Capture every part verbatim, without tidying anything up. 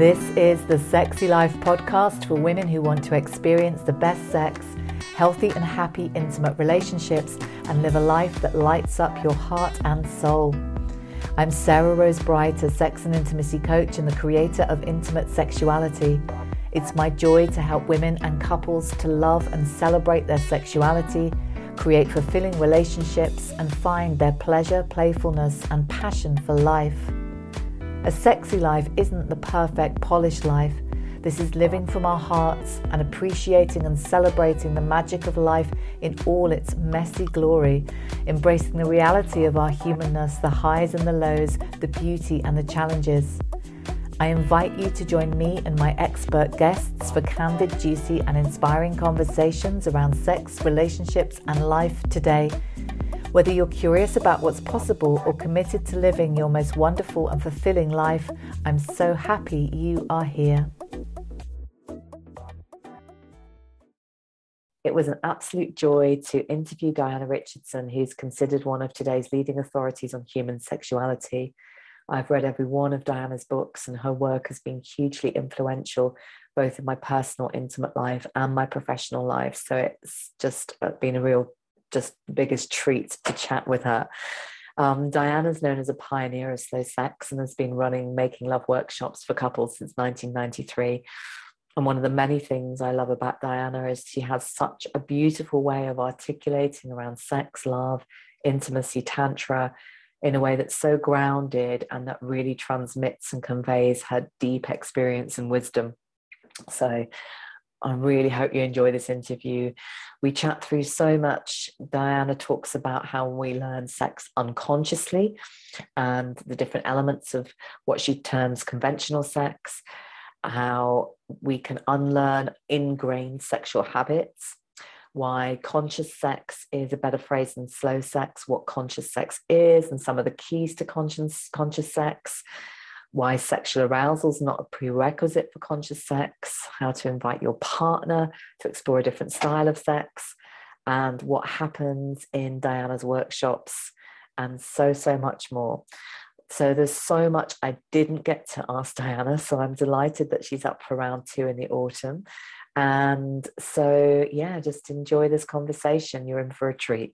This is the Sexy Life podcast for women who want to experience the best sex, healthy and happy intimate relationships, and live a life that lights up your heart and soul. I'm Sarah Rose Bright, a sex and intimacy coach and the creator of Intimate Sexuality. It's my joy to help women and couples to love and celebrate their sexuality, create fulfilling relationships, and find their pleasure, playfulness, and passion for life. A sexy life isn't the perfect, polished life. This is living from our hearts and appreciating and celebrating the magic of life in all its messy glory, embracing the reality of our humanness, the highs and the lows, the beauty and the challenges. I invite you to join me and my expert guests for candid, juicy and inspiring conversations around sex, relationships and life today. Whether you're curious about what's possible or committed to living your most wonderful and fulfilling life, I'm so happy you are here. It was an absolute joy to interview Diana Richardson, who's considered one of today's leading authorities on human sexuality. I've read every one of Diana's books, and her work has been hugely influential, both in my personal, intimate life and my professional life. So it's just been a real just the biggest treat to chat with her. Um, Diana's known as a pioneer of slow sex and has been running making love workshops for couples since nineteen ninety-three. And one of the many things I love about Diana is she has such a beautiful way of articulating around sex, love, intimacy, tantra in a way that's so grounded and that really transmits and conveys her deep experience and wisdom. So I really hope you enjoy this interview. We chat through so much. Diana talks about how we learn sex unconsciously and the different elements of what she terms conventional sex, how we can unlearn ingrained sexual habits, why conscious sex is a better phrase than slow sex, what conscious sex is, and some of the keys to conscious, conscious sex, why sexual arousal is not a prerequisite for conscious sex, how to invite your partner to explore a different style of sex, and what happens in Diana's workshops, and so, so much more. So there's so much I didn't get to ask Diana, so I'm delighted that she's up for round two in the autumn. And so, yeah, just enjoy this conversation. You're in for a treat.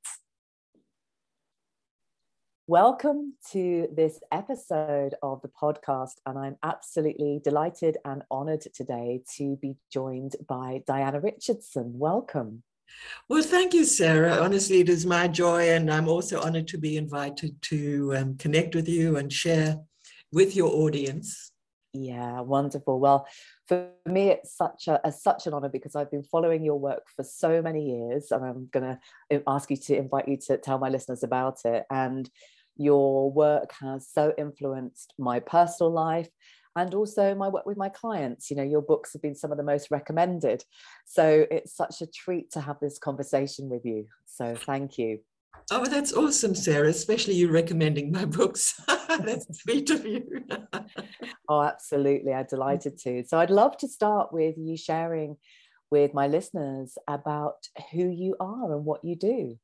Welcome to this episode of the podcast, and I'm absolutely delighted and honoured today to be joined by Diana Richardson. Welcome. Well, thank you, Sarah. Honestly, it is my joy, and I'm also honoured to be invited to um, connect with you and share with your audience. Yeah, wonderful. Well, for me, it's such a, a such an honour because I've been following your work for so many years, and I'm going to ask you to invite you to tell my listeners about it. And your work has so influenced my personal life and also my work with my clients. You know, your books have been some of the most recommended. So it's such a treat to have this conversation with you. So thank you. Oh, that's awesome, Sarah, especially you recommending my books. That's sweet of you. Oh, absolutely. I'm delighted to. So I'd love to start with you sharing with my listeners about who you are and what you do.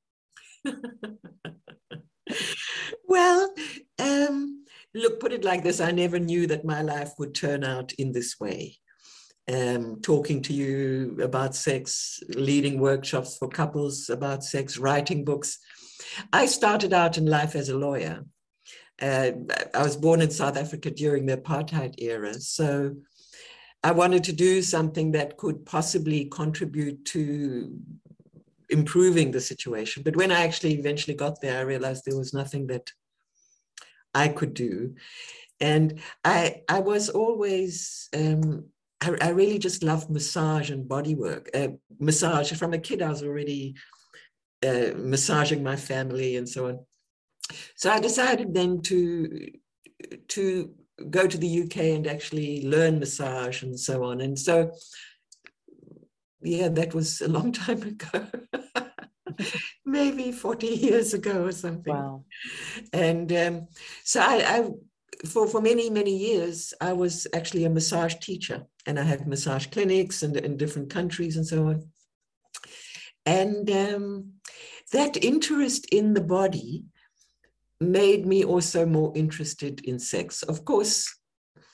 Well, um, look, put it like this. I never knew that my life would turn out in this way. Um, talking to you about sex, leading workshops for couples about sex, writing books. I started out in life as a lawyer. Uh, I was born in South Africa during the apartheid era. So I wanted to do something that could possibly contribute to improving the situation. But when I actually eventually got there, I realized there was nothing that I could do. And I I was always, um, I, I really just loved massage and body work. Uh, massage, from a kid, I was already uh, massaging my family and so on. So I decided then to, to go to the U K and actually learn massage and so on. And so, yeah, that was a long time ago. Maybe forty years ago or something. Wow. And um, so I, I for, for many, many years, I was actually a massage teacher, and I had massage clinics in, in different countries and so on. And um, that interest in the body made me also more interested in sex. Of course,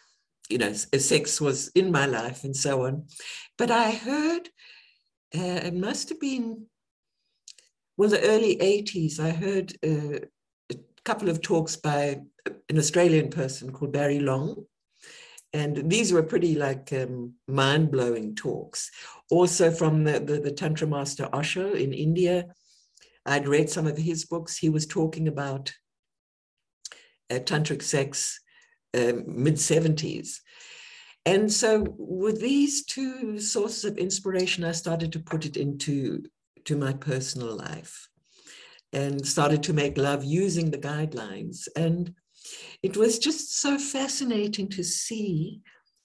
you know, sex was in my life and so on. But I heard, uh, it must have been, well, the early eighties, I heard uh, a couple of talks by an Australian person called Barry Long. And these were pretty like um, mind-blowing talks. Also from the, the, the Tantra master Osho in India, I'd read some of his books. He was talking about uh, tantric sex, um, mid seventies. And so with these two sources of inspiration, I started to put it into to my personal life and started to make love using the guidelines. And it was just so fascinating to see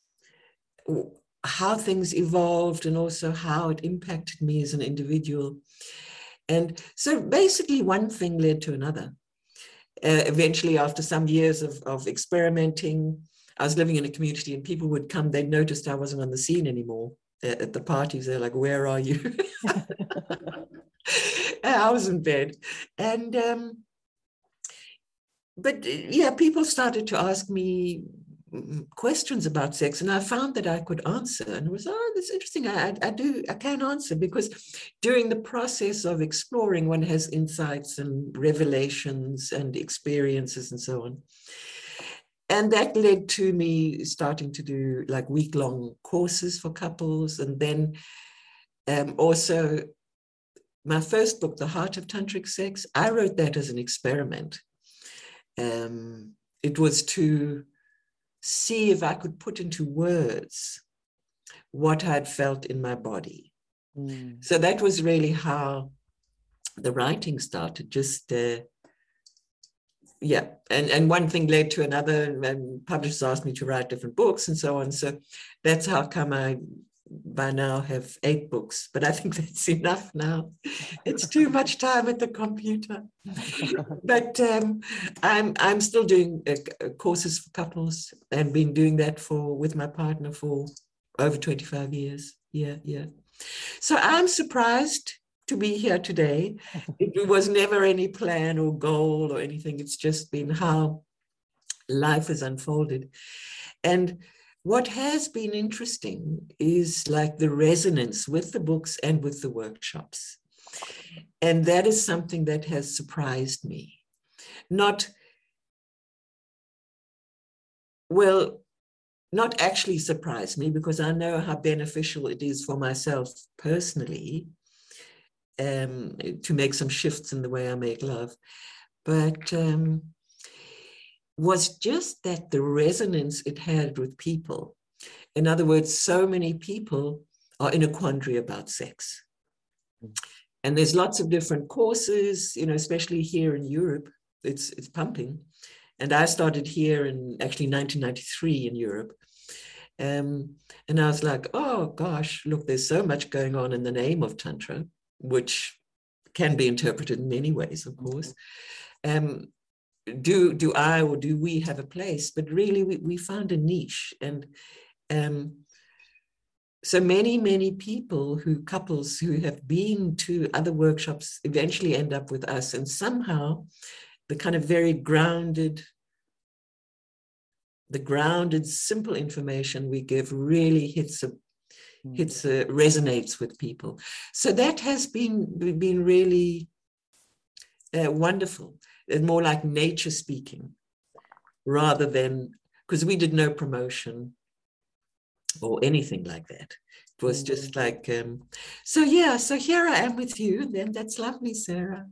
how things evolved and also how it impacted me as an individual. And so basically one thing led to another. Uh, eventually, after some years of, of experimenting, I was living in a community and people would come, they noticed I wasn't on the scene anymore at, at the parties. They're like, where are you? I was in bed. And, um, but yeah, people started to ask me questions about sex, and I found that I could answer, and it was, oh, that's interesting. I, I do, I can answer, because during the process of exploring, one has insights and revelations and experiences and so on. And that led to me starting to do like week-long courses for couples. And then um, also my first book, The Heart of Tantric Sex, I wrote that as an experiment. Um, it was to see if I could put into words what I'd felt in my body. Mm. So that was really how the writing started, just, uh, yeah. And, and one thing led to another, and publishers asked me to write different books and so on. So that's how come I by now have eight books, but I think that's enough now. It's too much time at the computer. But um, I'm I'm still doing uh, courses for couples, and been doing that for with my partner for over twenty-five years. Yeah, yeah. So I'm surprised to be here today. It was never any plan or goal or anything. It's just been how life has unfolded. And what has been interesting is like the resonance with the books and with the workshops. And that is something that has surprised me. Not, well, not actually surprised me, because I know how beneficial it is for myself personally um, to make some shifts in the way I make love. But um, was just that the resonance it had with people. In other words, so many people are in a quandary about sex. And there's lots of different courses, you know, especially here in Europe, it's, it's pumping. And I started here in actually nineteen ninety-three in Europe. Um, and I was like, oh gosh, look, there's so much going on in the name of Tantra, which can be interpreted in many ways, of course. Um, do, do I or do we have a place? But really, we, we found a niche. And um, so many, many people who, couples who have been to other workshops eventually end up with us. And somehow the kind of very grounded, the grounded, simple information we give really hits a, hits a, resonates with people. So that has been, been really uh, wonderful. And more like nature speaking, rather than, because we did no promotion or anything like that. It was mm. just like, um, so yeah, so here I am with you. Then that's lovely, Sarah.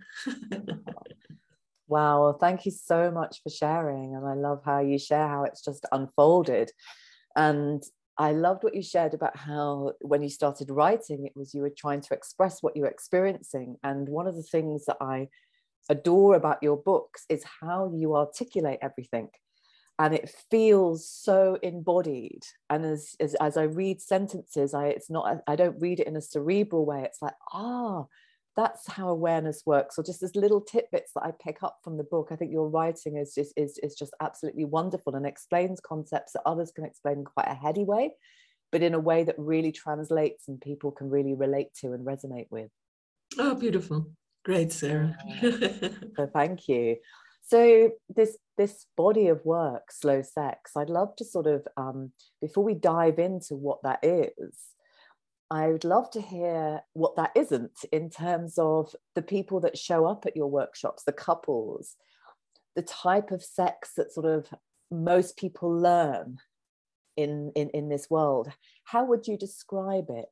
Wow, well, thank you so much for sharing. And I love how you share how it's just unfolded. And I loved what you shared about how when you started writing, it was you were trying to express what you were experiencing. And one of the things that I adore about your books is how you articulate everything, and it feels so embodied. And as as, as I read sentences, I it's not I don't read it in a cerebral way. It's like, ah, that's how awareness works, or just as little tidbits that I pick up from the book. I think your writing is just is, is just absolutely wonderful and explains concepts that others can explain in quite a heady way, but in a way that really translates and people can really relate to and resonate with. Oh, beautiful. Great, Sarah. So thank you. So this this body of work, Slow Sex, I'd love to sort of, um, before we dive into what that is, I would love to hear what that isn't in terms of the people that show up at your workshops, the couples, the type of sex that sort of most people learn in, in, in this world. How would you describe it?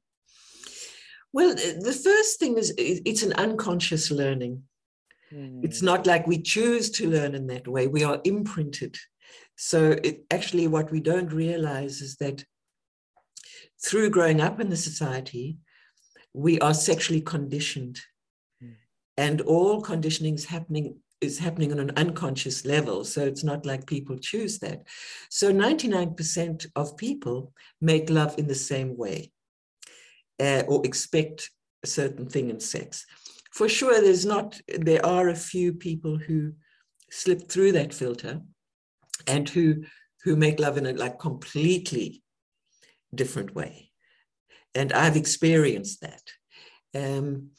Well, the first thing is it's an unconscious learning. Mm. It's not like we choose to learn in that way. We are imprinted. So it, actually what we don't realize is that through growing up in the society, we are sexually conditioned. Mm. And all conditioning is happening is happening on an unconscious level. So it's not like people choose that. So ninety-nine percent of people make love in the same way uh, or expect a certain thing in sex. For sure, there's not, there are a few people who slip through that filter and who, who make love in a like completely different way. And I've experienced that. Um,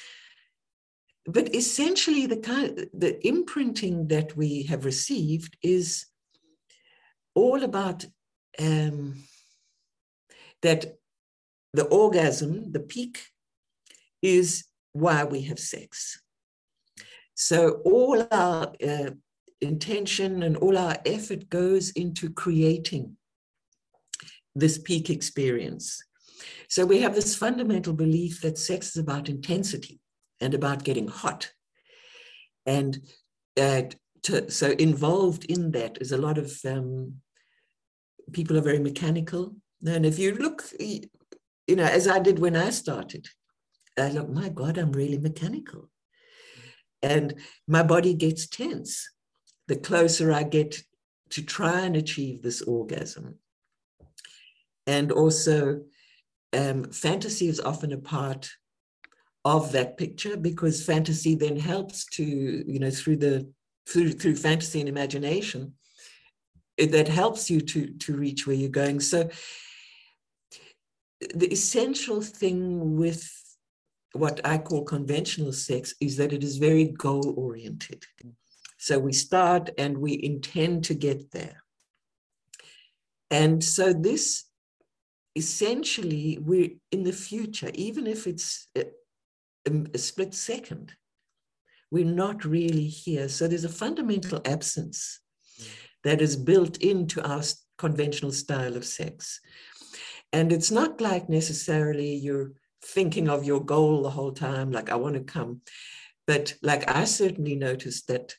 But essentially, the kind, the imprinting that we have received is all about um, that the orgasm, the peak, is why we have sex. So all our uh, intention and all our effort goes into creating this peak experience. So we have this fundamental belief that sex is about intensity and about getting hot. And uh, to, so involved in that is a lot of, um, people are very mechanical. And if you look, you know, as I did when I started, I look, my God, I'm really mechanical. And my body gets tense the closer I get to try and achieve this orgasm. And also, um, fantasy is often a part of that picture, because fantasy then helps to, you know, through the through through fantasy and imagination, it, that helps you to to reach where you're going. So the essential thing with what I call conventional sex is that it is very goal oriented. So we start and we intend to get there. And so this essentially, we're in the future, even if it's a, a split second, we're not really here. So there's a fundamental absence that is built into our conventional style of sex. And it's not like necessarily you're thinking of your goal the whole time, like I want to come. But like I certainly noticed that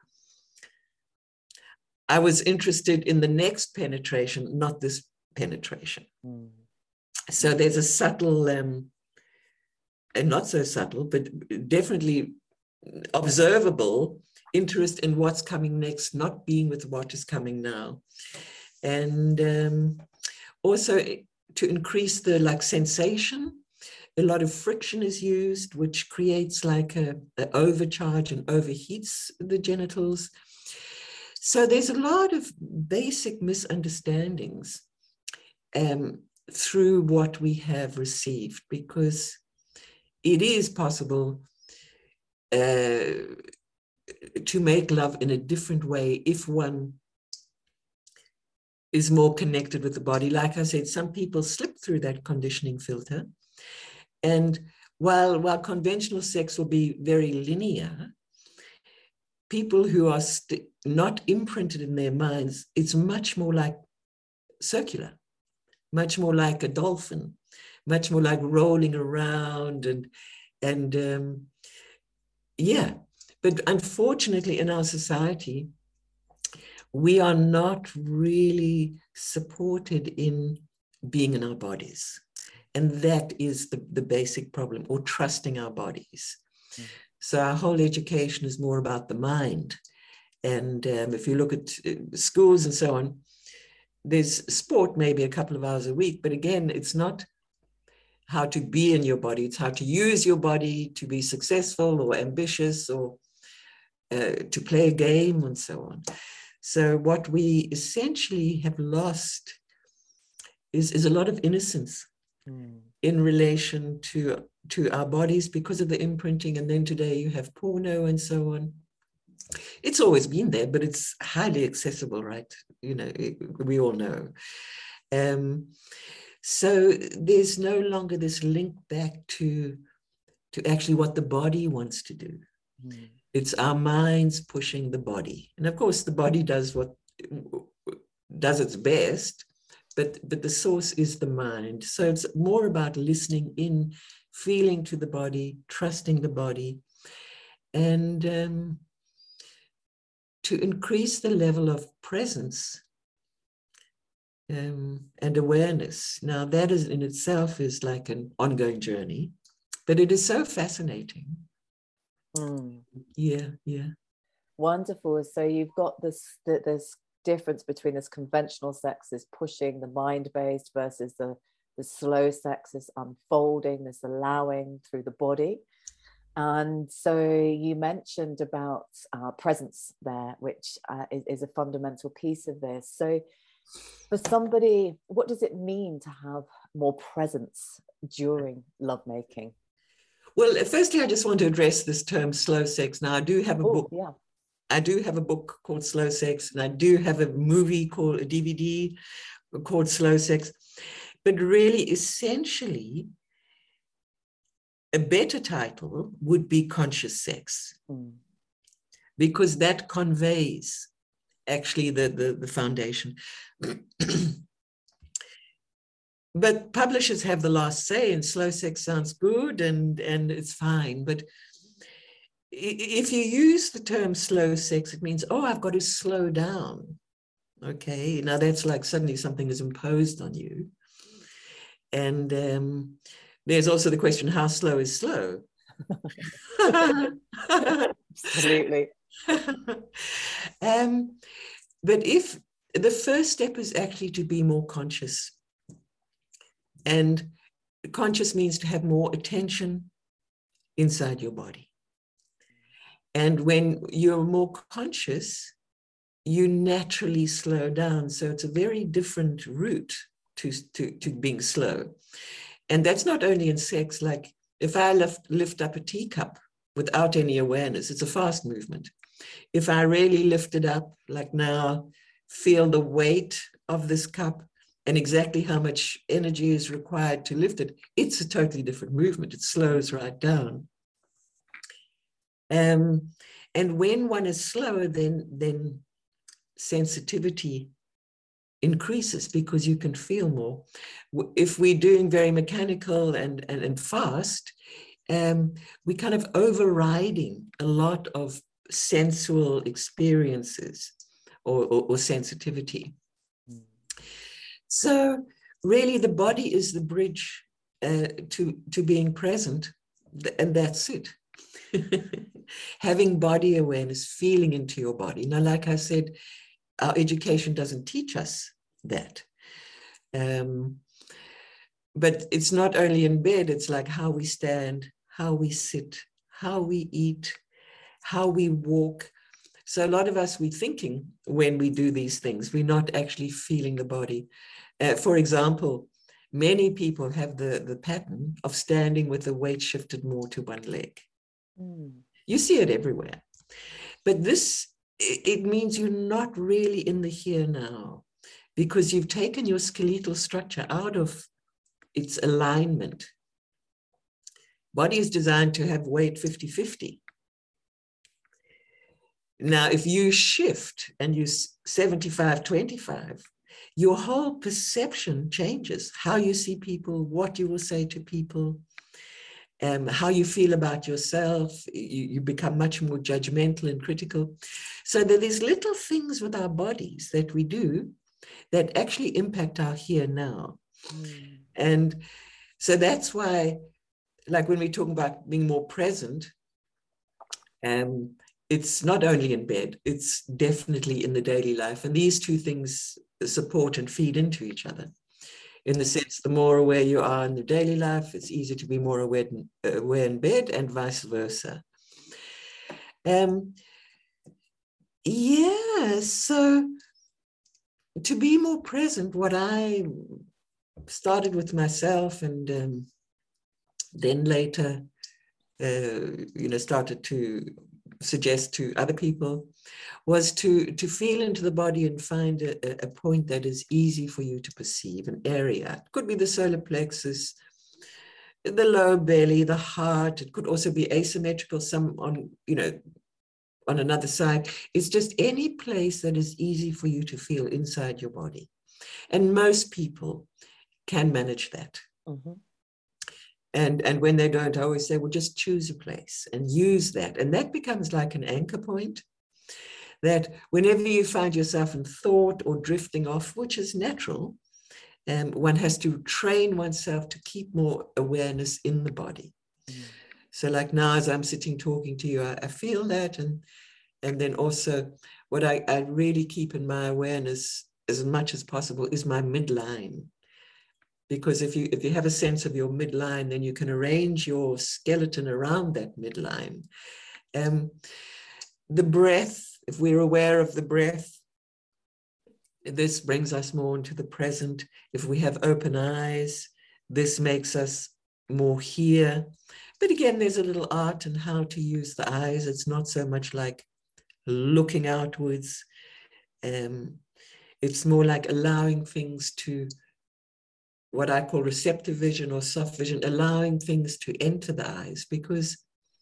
I was interested in the next penetration, not this penetration. Mm. So there's a subtle, um, and not so subtle, but definitely observable interest in what's coming next, not being with what is coming now. And um, also to increase the like sensation, a lot of friction is used, which creates like a, a overcharge and overheats the genitals. So there's a lot of basic misunderstandings um, through what we have received, because it is possible uh, to make love in a different way if one is more connected with the body. Like I said, some people slip through that conditioning filter. And while, while conventional sex will be very linear, people who are not imprinted in their minds, it's much more like circular, much more like a dolphin, much more like rolling around and, and um, yeah. But unfortunately in our society, we are not really supported in being in our bodies. And that is the, the basic problem, or trusting our bodies. Mm. So our whole education is more about the mind. And um, if you look at uh, schools and so on, there's sport maybe a couple of hours a week, but again, it's not how to be in your body, it's how to use your body to be successful or ambitious or uh, to play a game and so on. So what we essentially have lost is, is a lot of innocence mm. in relation to, to our bodies because of the imprinting. And then today you have porno and so on. It's always been there, but it's highly accessible, right? You know, it, we all know. Um, so there's no longer this link back to, to actually what the body wants to do. Mm. It's our minds pushing the body. And of course, the body does what does its best, but, but the source is the mind. So it's more about listening in, feeling to the body, trusting the body, and um, to increase the level of presence um, and awareness. Now, that is in itself is like an ongoing journey, but it is so fascinating. Mm. Yeah, yeah. Wonderful. So you've got this, this difference between this conventional sex is pushing, the mind-based, versus the, the slow sex is unfolding, this allowing through the body. And so you mentioned about uh, presence there, which uh, is, is a fundamental piece of this. So for somebody, what does it mean to have more presence during lovemaking? Well, firstly, I just want to address this term slow sex. Now, I do have a Ooh, book. Yeah. I do have a book called Slow Sex, and I do have a movie called a D V D called Slow Sex. But really, essentially, a better title would be Conscious Sex, mm. because that conveys actually the, the, the foundation. But publishers have the last say, and slow sex sounds good and, and it's fine. But if you use the term slow sex, it means, oh, I've got to slow down. Okay, now that's like suddenly something is imposed on you. And um, there's also the question, how slow is slow? Absolutely. um, but if the first step is actually to be more conscious, and conscious means to have more attention inside your body. And when you're more conscious, you naturally slow down. So it's a very different route to, to, to being slow. And that's not only in sex, like if I lift, lift up a teacup without any awareness, it's a fast movement. If I really lift it up, like now, feel the weight of this cup and exactly how much energy is required to lift it, it's a totally different movement. It slows right down. Um, and when one is slower, then, then sensitivity increases because you can feel more. If we're doing very mechanical and, and, and fast, um, we're kind of overriding a lot of sensual experiences or, or, or sensitivity. Mm. So really the body is the bridge uh, to, to being present, and that's it. Having body awareness, feeling into your body. Now, like I said, our education doesn't teach us that. Um, but it's not only in bed, it's like how we stand, how we sit, how we eat, how we walk. So a lot of us, we're thinking when we do these things, we're not actually feeling the body. Uh, for example, many people have the, the pattern of standing with the weight shifted more to one leg. Mm. You see it everywhere. But this, it means you're not really in the here now, because you've taken your skeletal structure out of its alignment. Body is designed to have weight fifty fifty. Now, if you shift and you seventy-five twenty-five, your whole perception changes. How you see people, what you will say to people, um, how you feel about yourself. You, you become much more judgmental and critical. So there are these little things with our bodies that we do that actually impact our here now. Mm. And so that's why, like when we're talking about being more present, um, it's not only in bed, it's definitely in the daily life. And these two things support and feed into each other. In the sense, the more aware you are in the daily life, it's easier to be more aware in, uh, aware in bed, and vice versa. Um, yeah, so to be more present, what I started with myself, and um, then later, uh, you know, started to suggest to other people was to, to feel into the body and find a, a point that is easy for you to perceive, an area. It could be the solar plexus, the lower belly, the heart. It could also be asymmetrical, some on, you know, on another side. It's just any place that is easy for you to feel inside your body. And most people can manage that. Mm-hmm. And, and when they don't, I always say, well, just choose a place and use that. And that becomes like an anchor point, that whenever you find yourself in thought or drifting off, which is natural, um, one has to train oneself to keep more awareness in the body. Mm. So like now, as I'm sitting talking to you, I, I feel that. And, and then also what I, I really keep in my awareness as much as possible is my midline. Because if you, if you have a sense of your midline, then you can arrange your skeleton around that midline. Um, the breath, if we're aware of the breath, this brings us more into the present. If we have open eyes, this makes us more here. But again, there's a little art in how to use the eyes. It's not so much like looking outwards. Um, it's more like allowing things to, what I call receptive vision or soft vision, allowing things to enter the eyes, because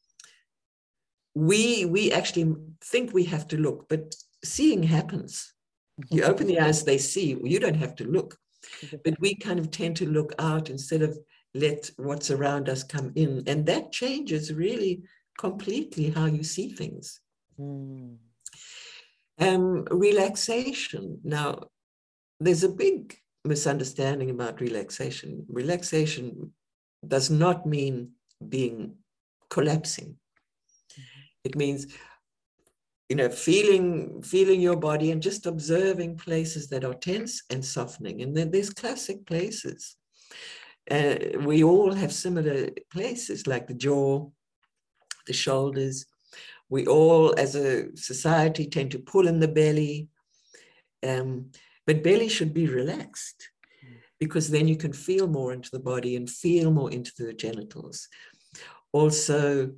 we, we actually think we have to look, but seeing happens. You open the eyes, they see. You don't have to look. But we kind of tend to look out instead of let what's around us come in. And that changes really completely how you see things. Mm. Um, relaxation. Now, there's a big misunderstanding about relaxation. Relaxation does not mean being collapsing. Mm-hmm. It means, you know, feeling, feeling your body and just observing places that are tense and softening. And then there's classic places. Uh, we all have similar places like the jaw, the shoulders. We all, as a society, tend to pull in the belly. Um, but belly should be relaxed, because then you can feel more into the body and feel more into the genitals. Also,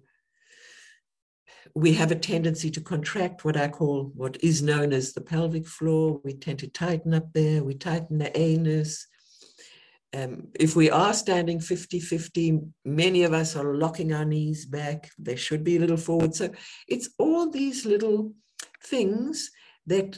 we have a tendency to contract what I call, what is known as the pelvic floor. We tend to tighten up there. We tighten the anus. Um, if we are standing fifty fifty, many of us are locking our knees back. They should be a little forward. So it's all these little things that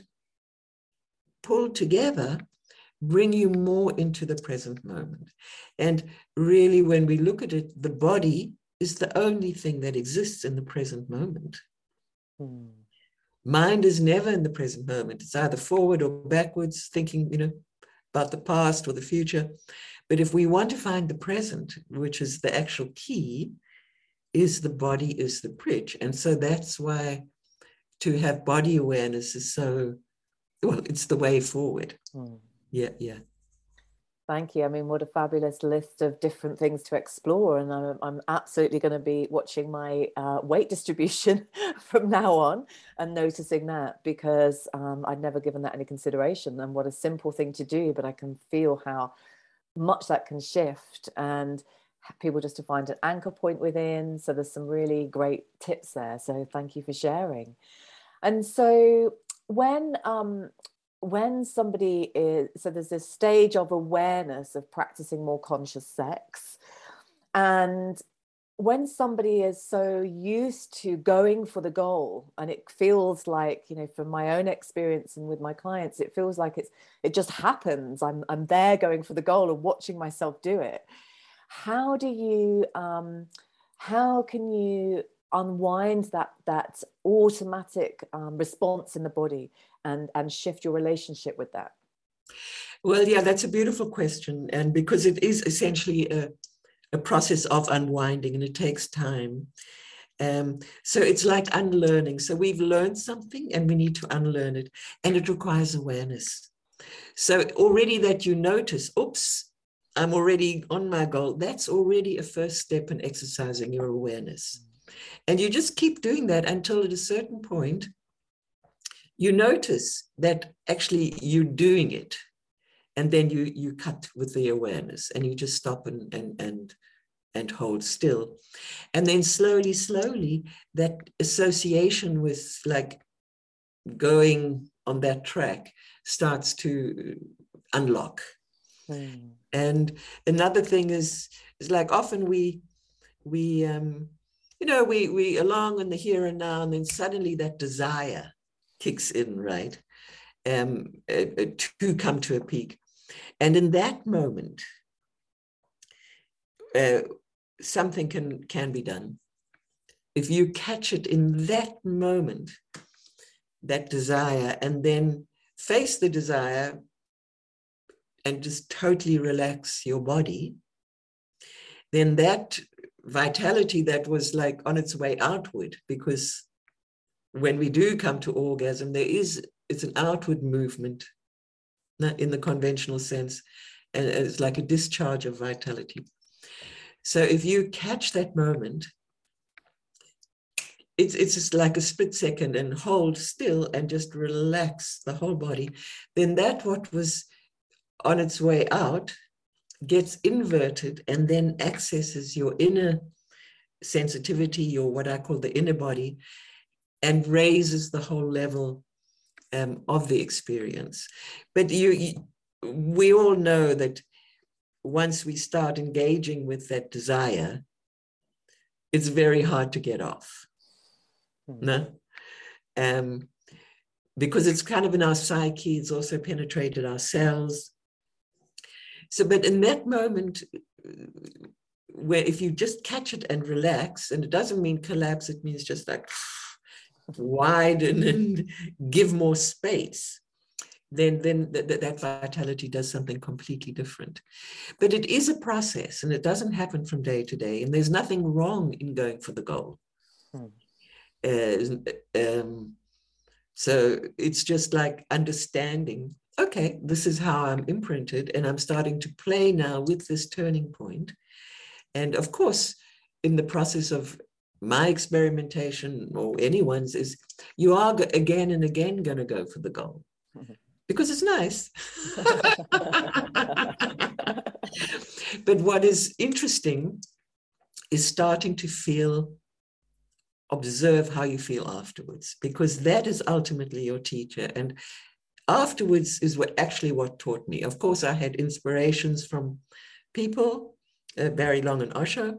pull together bring you more into the present moment. And really, when we look at it, the body is the only thing that exists in the present moment. Hmm. Mind is never in the present moment. It's either forward or backwards, thinking, you know, about the past or the future. But if we want to find the present, which is the actual key, is the body is the bridge. And so that's why to have body awareness is so, well, it's the way forward. Hmm. Yeah, yeah. Thank you. I mean, what a fabulous list of different things to explore. And I'm, I'm absolutely going to be watching my uh, weight distribution from now on and noticing that, because um, I'd never given that any consideration. And what a simple thing to do, but I can feel how much that can shift, and people just to find an anchor point within. So there's some really great tips there. So thank you for sharing. And so when... Um, when somebody is, so there's this stage of awareness of practicing more conscious sex. And when somebody is so used to going for the goal, and it feels like, you know, from my own experience and with my clients, it feels like it's, it just happens. I'm, I'm there going for the goal and watching myself do it. How do you, um, how can you unwind that, that automatic um, response in the body and, and shift your relationship with that? Well, yeah, that's a beautiful question. And because it is essentially a, a process of unwinding, and it takes time. Um, so it's like unlearning. So we've learned something and we need to unlearn it. And it requires awareness. So already that you notice, oops, I'm already on my goal. That's already a first step in exercising your awareness. And you just keep doing that until at a certain point, you notice that actually you're doing it. And then you, you cut with the awareness and you just stop and, and, and, and hold still. And then slowly, slowly, that association with like going on that track starts to unlock. Mm. And another thing is, is like often we, we, um, you know, we, we along in the here and now, and then suddenly that desire kicks in, right? Um, uh, uh, to come to a peak. And in that moment, uh, something can, can be done. If you catch it in that moment, that desire, and then face the desire and just totally relax your body, then that vitality that was like on its way outward, because when we do come to orgasm, there is, it's an outward movement in the conventional sense, and it's like a discharge of vitality. So if you catch that moment, it's, it's just like a split second and hold still and just relax the whole body, then that what was on its way out gets inverted and then accesses your inner sensitivity, your what I call the inner body, and raises the whole level um, of the experience. But you, you, we all know that once we start engaging with that desire, it's very hard to get off. Mm-hmm. No? Um, because it's kind of in our psyche, it's also penetrated our cells. So, but in that moment, where if you just catch it and relax, and it doesn't mean collapse, it means just like widen and give more space, then, then th th that vitality does something completely different. But it is a process, and it doesn't happen from day to day, and there's nothing wrong in going for the goal. Hmm. Uh, um, so it's just like understanding, okay, this is how I'm imprinted, and I'm starting to play now with this turning point. And of course, in the process of my experimentation or anyone's, is you are again and again going to go for the goal because it's nice. But what is interesting is starting to feel, observe how you feel afterwards, because that is ultimately your teacher. And afterwards is what actually what taught me. Of course, I had inspirations from people, uh, Barry Long and Osho.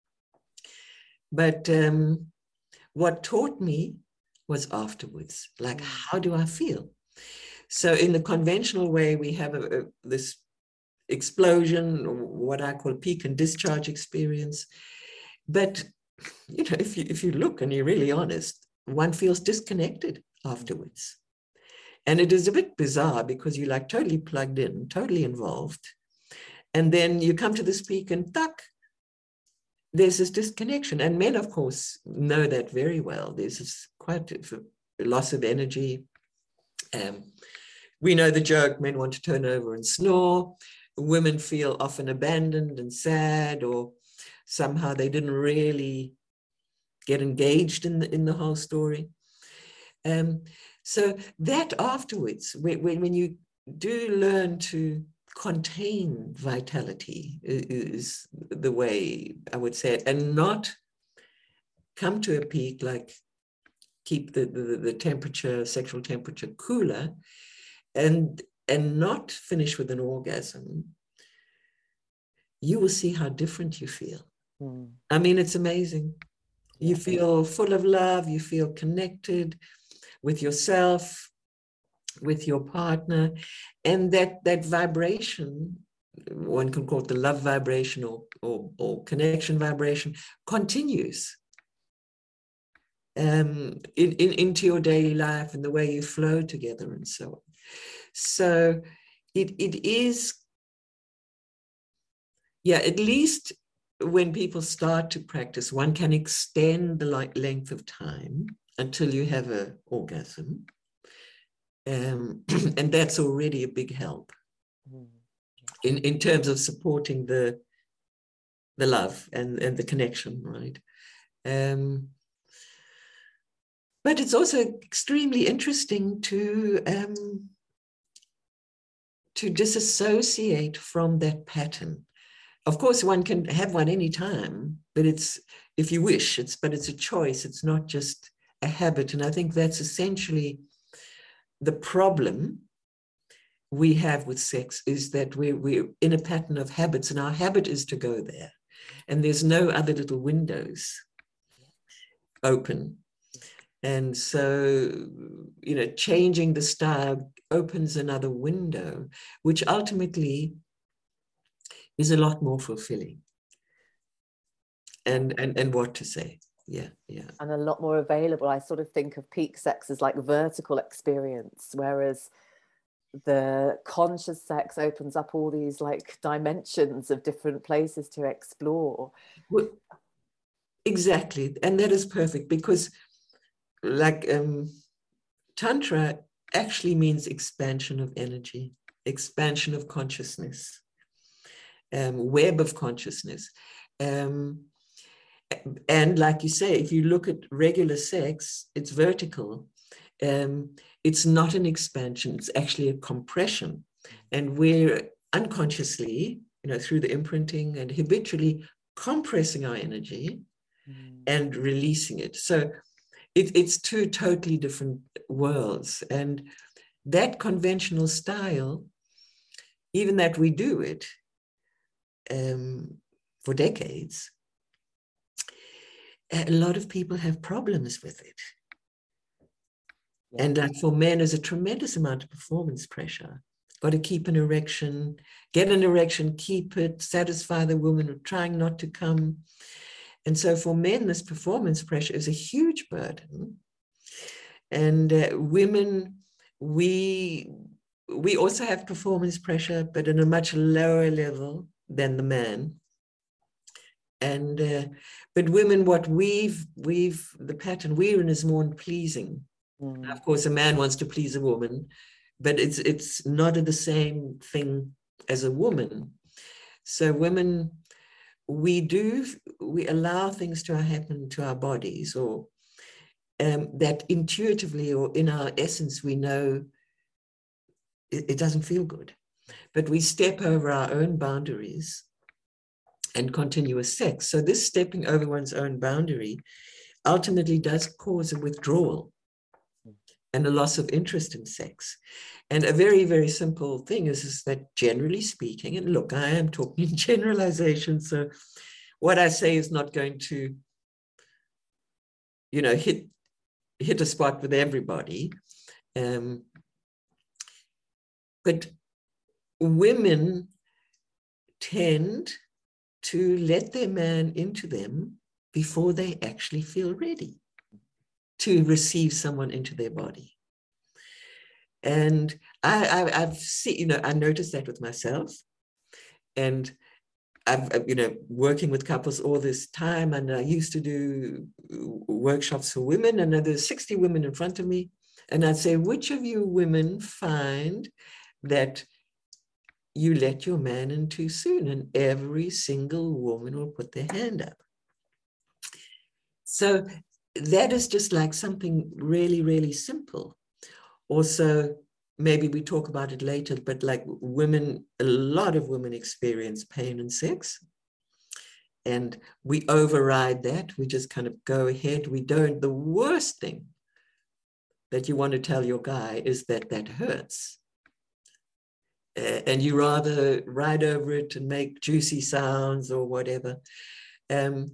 But um, what taught me was afterwards, like, how do I feel? So in the conventional way, we have a, a, this explosion, or what I call peak and discharge experience. But, you know, if you, if you look and you're really honest, one feels disconnected afterwards. And it is a bit bizarre because you're like totally plugged in, totally involved. And then you come to this peak and tuck, there's this disconnection. And men, of course, know that very well. There's this quite a loss of energy. Um, we know the joke, men want to turn over and snore. Women feel often abandoned and sad, or somehow they didn't really get engaged in the, in the whole story. Um, so that afterwards, when, when you do learn to contain vitality, is the way I would say it, and not come to a peak, like keep the, the, the temperature, sexual temperature cooler, and, and not finish with an orgasm, you will see how different you feel. Mm. I mean, it's amazing. Yeah. You feel full of love, you feel connected with yourself, with your partner, and that that vibration, one can call it the love vibration or, or, or connection vibration, continues um, in, in, into your daily life and the way you flow together and so on. So it, it is, yeah, at least when people start to practice, one can extend the length of time until you have an orgasm. Um, and that's already a big help in, in terms of supporting the, the love and, and the connection, right? Um, but it's also extremely interesting to, um, to disassociate from that pattern. of course, one can have one anytime, but it's, if you wish, it's, but it's a choice. It's not just a habit. And I think that's essentially the problem we have with sex, is that we're, we're in a pattern of habits, and our habit is to go there. And there's no other little windows open. And so, you know, changing the style opens another window, which ultimately is a lot more fulfilling. And, and, and what to say. Yeah, yeah. And a lot more available. I sort of think of peak sex as like vertical experience, whereas the conscious sex opens up all these like dimensions of different places to explore. Well, exactly. And that is perfect, because like um, Tantra actually means expansion of energy, expansion of consciousness, um, web of consciousness. Um, and like you say, if you look at regular sex, it's vertical. Um, it's not an expansion, it's actually a compression. And we're unconsciously, you know, through the imprinting and habitually compressing our energy mm. and releasing it. So it, it's two totally different worlds. And that conventional style, even that we do it um, for decades, a lot of people have problems with it. Yeah. And like for men, there's a tremendous amount of performance pressure. Got to keep an erection, get an erection, keep it, satisfy the woman, trying not to come. And so for men, this performance pressure is a huge burden. And uh, women, we, we also have performance pressure, but at a much lower level than the man. And, uh, but women, what we've, we've, the pattern we're in is more pleasing. Mm. Of course, a man wants to please a woman, but it's, it's not the same thing as a woman. So women, we do, we allow things to happen to our bodies, or um, that intuitively or in our essence, we know it, it doesn't feel good, but we step over our own boundaries and continuous sex. So this stepping over one's own boundary ultimately does cause a withdrawal and a loss of interest in sex. And a very, very simple thing is, is that generally speaking, and look, I am talking in generalization, so what I say is not going to, you know, hit, hit a spot with everybody. Um, but women tend to let their man into them before they actually feel ready to receive someone into their body. And I, I, I've seen, you know, I noticed that with myself. And I've, you know, working with couples all this time, and I used to do workshops for women, and there's sixty women in front of me. And I'd say, which of you women find that you let your man in too soon? And every single woman will put their hand up. So that is just like something really, really simple. Also, maybe we talk about it later, but like women, a lot of women experience pain in sex. And we override that. We just kind of go ahead. We don't. The worst thing that you want to tell your guy is that that hurts. Uh, and you rather ride over it and make juicy sounds or whatever. Um,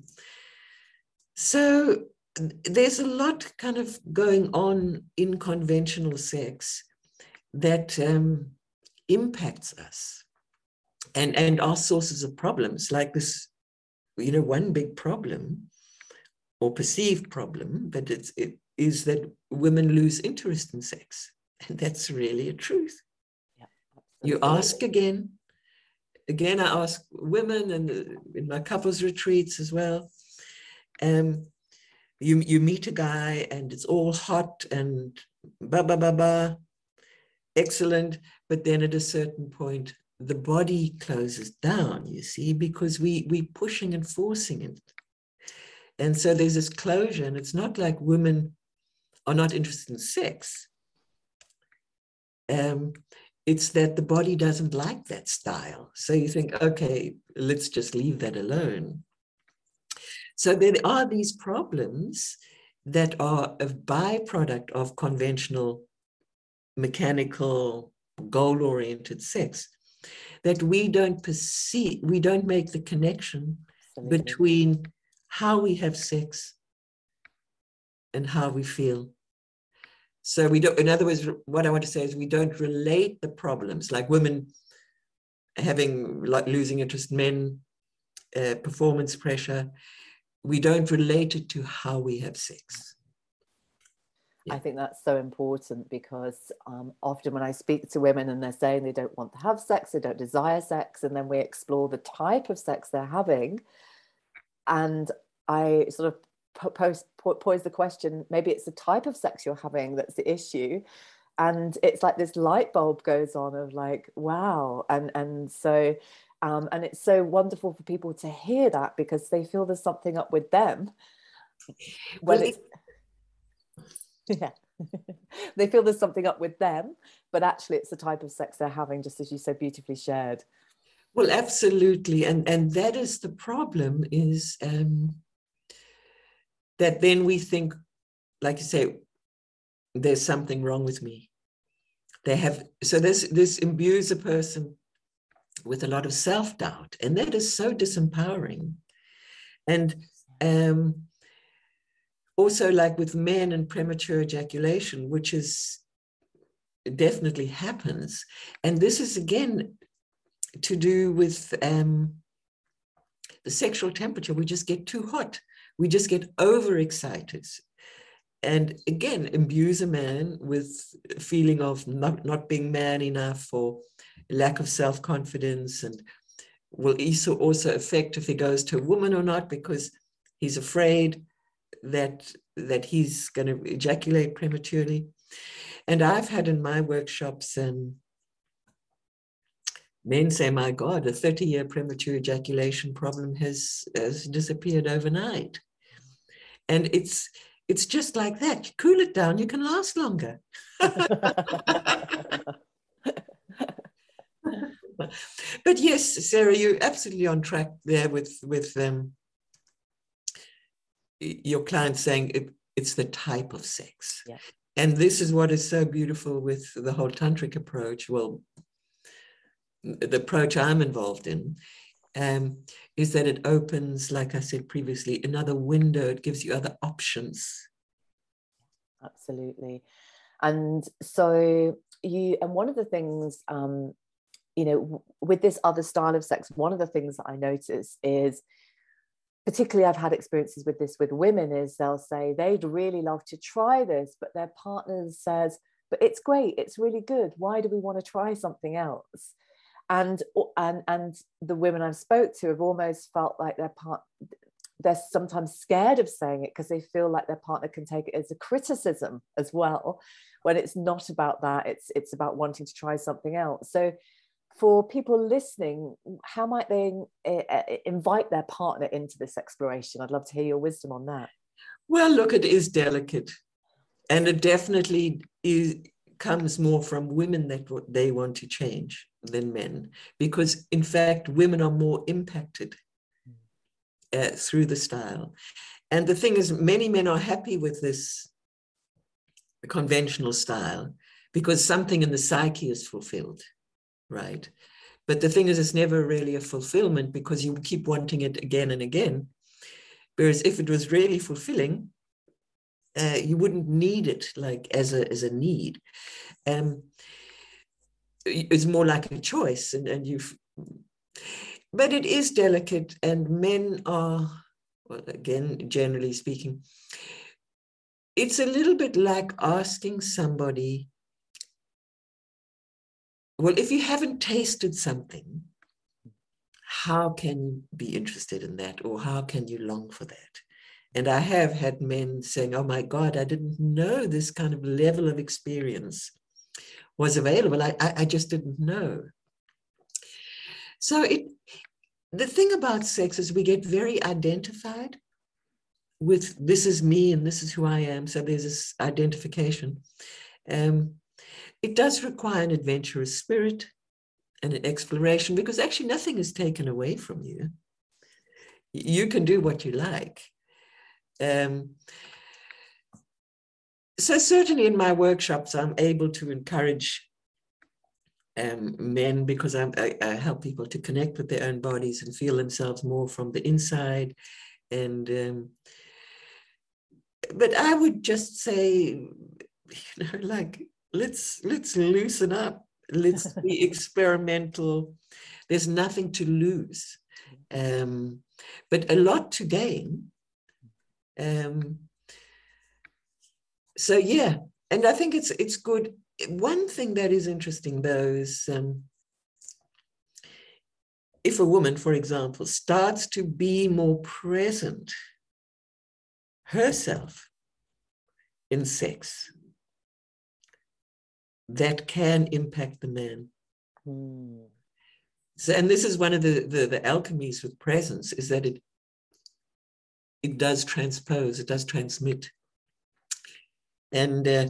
so there's a lot kind of going on in conventional sex that um, impacts us and, and our sources of problems, like this, you know, one big problem or perceived problem, but it's, it is that women lose interest in sex. And that's really a truth. You ask again, again, I ask women and in my couples retreats as well. Um, you, you meet a guy and it's all hot and ba ba ba ba, excellent. But then at a certain point, the body closes down, you see, because we, we pushing and forcing it. And so there's this closure, and it's not like women are not interested in sex. Um, it's that the body doesn't like that style. So you think, okay, let's just leave that alone. So there are these problems that are a byproduct of conventional, mechanical, goal-oriented sex that we don't perceive, we don't make the connection Absolutely. Between how we have sex and how we feel. So we don't, in other words, what I want to say is we don't relate the problems, like women having, like losing interest, men, uh, performance pressure. We don't relate it to how we have sex. Yeah. I think that's so important, because um, often when I speak to women and they're saying they don't want to have sex, they don't desire sex, and then we explore the type of sex they're having, and I sort of pose, pose the question, maybe it's the type of sex you're having that's the issue. And it's like this light bulb goes on of like, wow. And, and so, um, and it's so wonderful for people to hear that, because they feel there's something up with them. When well, it's, it... yeah, they feel there's something up with them, but actually it's the type of sex they're having, just as you so beautifully shared. Well, absolutely. And, and that is the problem, is um, that then we think, like you say, there's something wrong with me. They have, so this, this imbues a person with a lot of self-doubt, and that is so disempowering. And um, also, like with men and premature ejaculation, which is definitely happens. And this is again to do with um, the sexual temperature. We just get too hot. We just get overexcited. And again, imbues a man with a feeling of not, not being man enough, or lack of self-confidence, and will also affect if he goes to a woman or not, because he's afraid that, that he's going to ejaculate prematurely. And I've had in my workshops, um, men say, my God, a thirty-year premature ejaculation problem has, has disappeared overnight. And it's, it's just like that. You cool it down, you can last longer. But yes, Sarah, you're absolutely on track there with, with um, your client saying it, it's the type of sex. Yeah. And this is what is so beautiful with the whole tantric approach. Well, the approach I'm involved in, um, is that it opens, like I said previously, another window. It gives you other options. Absolutely. And so you, and one of the things, um, you know, with this other style of sex, one of the things that I notice is, particularly I've had experiences with this with women, is they'll say they'd really love to try this, but their partner says, but it's great, it's really good, why do we want to try something else? And, and, and the women I've spoke to have almost felt like their part, they're sometimes scared of saying it, because they feel like their partner can take it as a criticism as well, when it's not about that, it's, it's about wanting to try something else. So for people listening, how might they uh, invite their partner into this exploration? I'd love to hear your wisdom on that. Well, look, it is delicate, and it definitely is, comes more from women that they want to change than men, because in fact, women are more impacted uh, through the style. And the thing is, many men are happy with this conventional style because something in the psyche is fulfilled. Right. But the thing is, it's never really a fulfillment, because you keep wanting it again and again. Whereas if it was really fulfilling, uh, you wouldn't need it like as a, as a need. Um, it's more like a choice, and, and you've, but it is delicate, and men are, well, again, generally speaking, it's a little bit like asking somebody, well, if you haven't tasted something, how can you be interested in that? Or how can you long for that? And I have had men saying, oh my God, I didn't know this kind of level of experience was available. I, I, I just didn't know. So it, the thing about sex is we get very identified with, this is me and this is who I am. So there's this identification. Um, It does require an adventurous spirit and an exploration, because actually nothing is taken away from you. You can do what you like. Um, so certainly in my workshops, I'm able to encourage um, men, because I'm, I, I help people to connect with their own bodies and feel themselves more from the inside. And um, but I would just say, you know, like, let's let's loosen up. Let's be experimental. There's nothing to lose, um, but a lot to gain. Um, so yeah, and I think it's it's good. One thing that is interesting though is um, if a woman, for example, starts to be more present herself in sex, that can impact the man. Mm. So, and this is one of the, the, the alchemies with presence, is that it, it does transpose, it does transmit. And uh,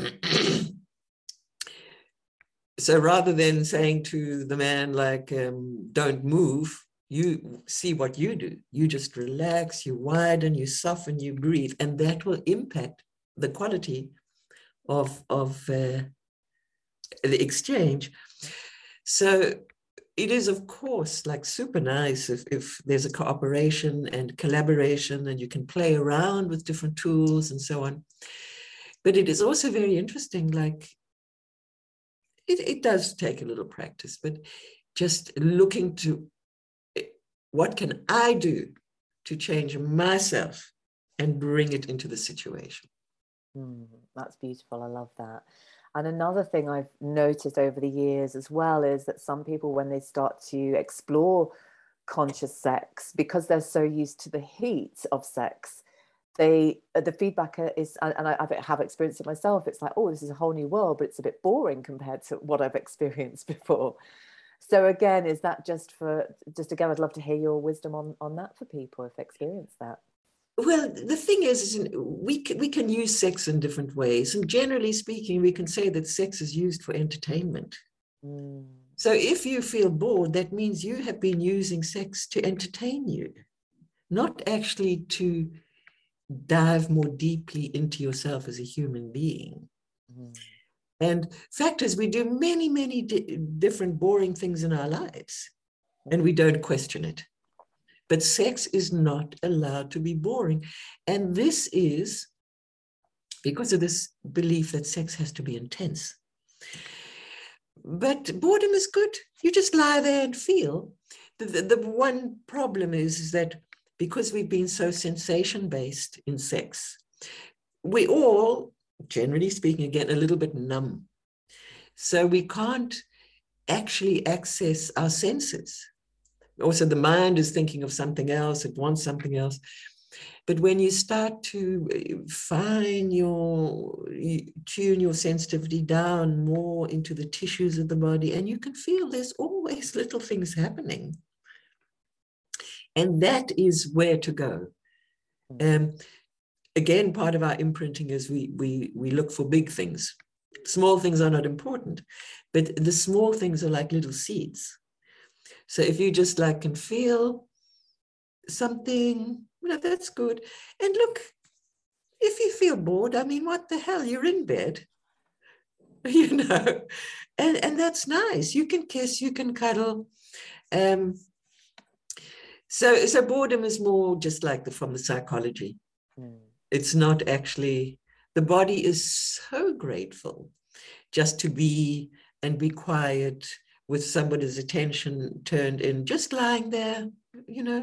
so rather than saying to the man, like, um, don't move, you see what you do. You just relax, you widen, you soften, you breathe, and that will impact the quality of, of uh, the exchange. So it is, of course, like super nice if, if there's a cooperation and collaboration and you can play around with different tools and so on. But it is also very interesting, like, it, it does take a little practice, but just looking to what can I do to change myself and bring it into the situation. Mm, that's beautiful. I love that. And another thing I've noticed over the years as well is that some people, when they start to explore conscious sex, because they're so used to the heat of sex, they the feedback is, and I have experienced it myself, it's like, oh, this is a whole new world, but it's a bit boring compared to what I've experienced before. So again, is that just for, just again, I'd love to hear your wisdom on, on that for people if they experience that. Well, the thing is, is we, can, we can use sex in different ways. And generally speaking, we can say that sex is used for entertainment. Mm. So if you feel bored, that means you have been using sex to entertain you, not actually to dive more deeply into yourself as a human being. Mm. And fact is, we do many, many di- different boring things in our lives, and we don't question it. But sex is not allowed to be boring. And this is because of this belief that sex has to be intense. But boredom is good. You just lie there and feel. The, the, the one problem is, is that because we've been so sensation-based in sex, we all, generally speaking, get a little bit numb. So we can't actually access our senses. Also, the mind is thinking of something else, it wants something else. But when you start to fine your, tune your sensitivity down more into the tissues of the body, and you can feel there's always little things happening. And that is where to go. Um, again, part of our imprinting is we, we, we look for big things. Small things are not important, but the small things are like little seeds. So if you just like can feel something, you know, that's good. And look, if you feel bored, I mean, what the hell, you're in bed, you know, and, and that's nice. You can kiss, you can cuddle. Um, so, so boredom is more just like the, from the psychology. Mm. It's not actually, the body is so grateful just to be and be quiet with somebody's attention turned in, just lying there, you know.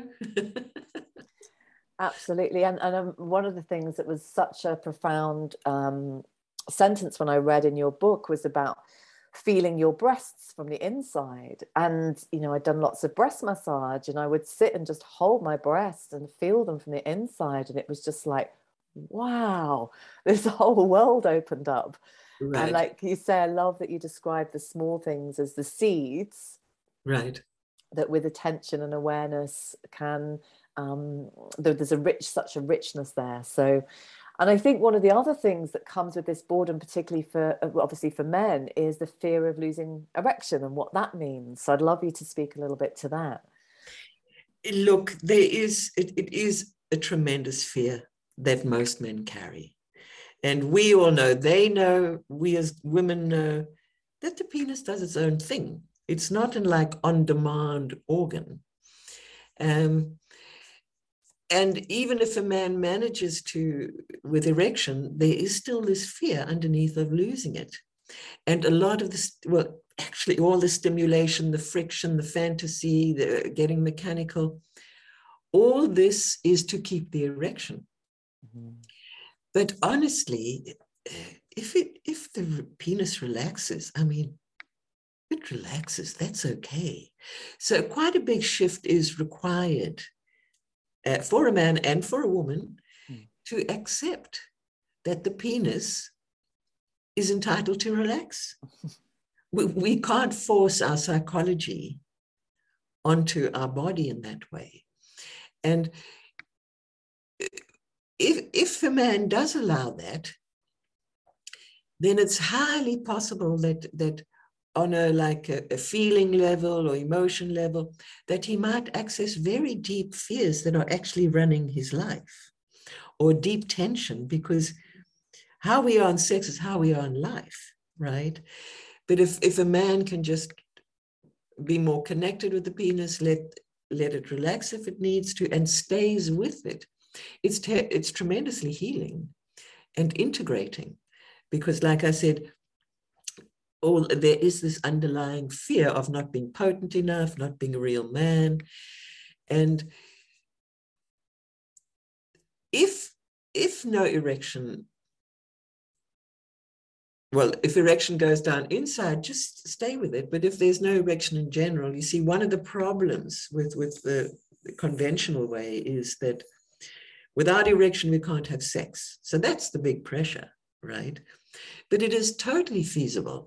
Absolutely. And, and um, one of the things that was such a profound um, sentence when I read in your book was about feeling your breasts from the inside. And, you know, I'd done lots of breast massage, and I would sit and just hold my breasts and feel them from the inside. And it was just like, wow, this whole world opened up. Right. And like you say, I love that you describe the small things as the seeds. Right. That with attention and awareness can, um, there's a rich, such a richness there. So And I think one of the other things that comes with this boredom, particularly for obviously for men, is the fear of losing erection and what that means. So I'd love you to speak a little bit to that. Look, there is, it, it is a tremendous fear that most men carry. And we all know, they know, we as women know that the penis does its own thing. It's not an like on-demand organ. Um, and even if a man manages to, with erection, there is still this fear underneath of losing it. And a lot of this, well, actually all the stimulation, the friction, the fantasy, the getting mechanical, all this is to keep the erection. Mm-hmm. But honestly, if it if the penis relaxes, I mean, it relaxes, that's okay. So quite a big shift is required uh, for a man and for a woman mm. to accept that the penis is entitled to relax. we, we can't force our psychology onto our body in that way. And if, if a man does allow that, then it's highly possible that, that on a like a, a feeling level or emotion level, that he might access very deep fears that are actually running his life, or deep tension, because how we are in sex is how we are in life, right? But if, if a man can just be more connected with the penis, let, let it relax if it needs to, and stays with it, it's, te- it's tremendously healing and integrating. Because like I said, all, there is this underlying fear of not being potent enough, not being a real man. And if, if no erection, well, if erection goes down inside, just stay with it. But if there's no erection in general, you see, one of the problems with, with the, the conventional way is that without erection, we can't have sex. So that's the big pressure, right? But it is totally feasible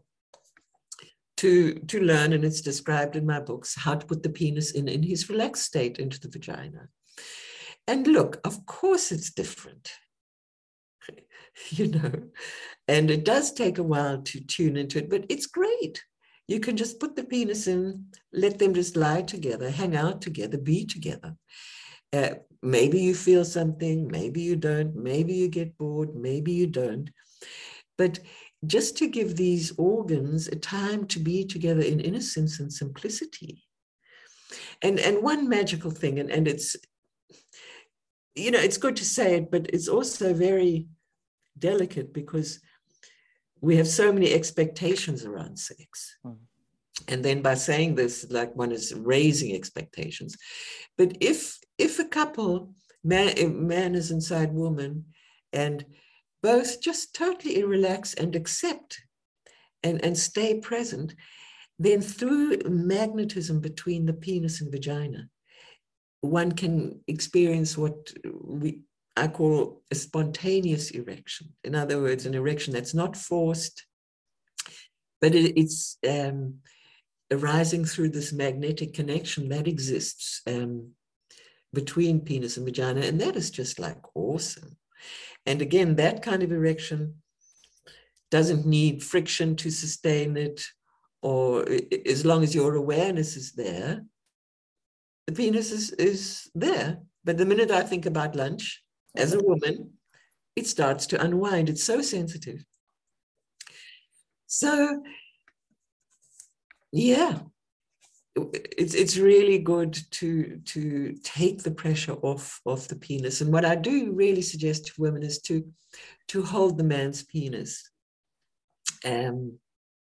to, to learn, and it's described in my books, how to put the penis in, in his relaxed state into the vagina. And look, of course it's different, you know, and it does take a while to tune into it, but it's great. You can just put the penis in, let them just lie together, hang out together, be together. Uh, maybe you feel something, maybe you don't, maybe you get bored, maybe you don't. But just to give these organs a time to be together in innocence and simplicity. And, and one magical thing, and, and it's, you know, it's good to say it, but it's also very delicate because we have so many expectations around sex. Mm. And then by saying this, like one is raising expectations. But if, if a couple, man, man is inside woman, and both just totally relax and accept and, and stay present, then through magnetism between the penis and vagina, one can experience what we, I call a spontaneous erection. In other words, an erection that's not forced, but it, it's um, arising through this magnetic connection that exists um, between penis and vagina. And that is just like awesome. And again, that kind of erection doesn't need friction to sustain it, or as long as your awareness is there, the penis is, is there. But the minute I think about lunch, as a woman, it starts to unwind. It's so sensitive. So, yeah, it's, it's really good to, to take the pressure off, off the penis. And what I do really suggest to women is to, to hold the man's penis. Um,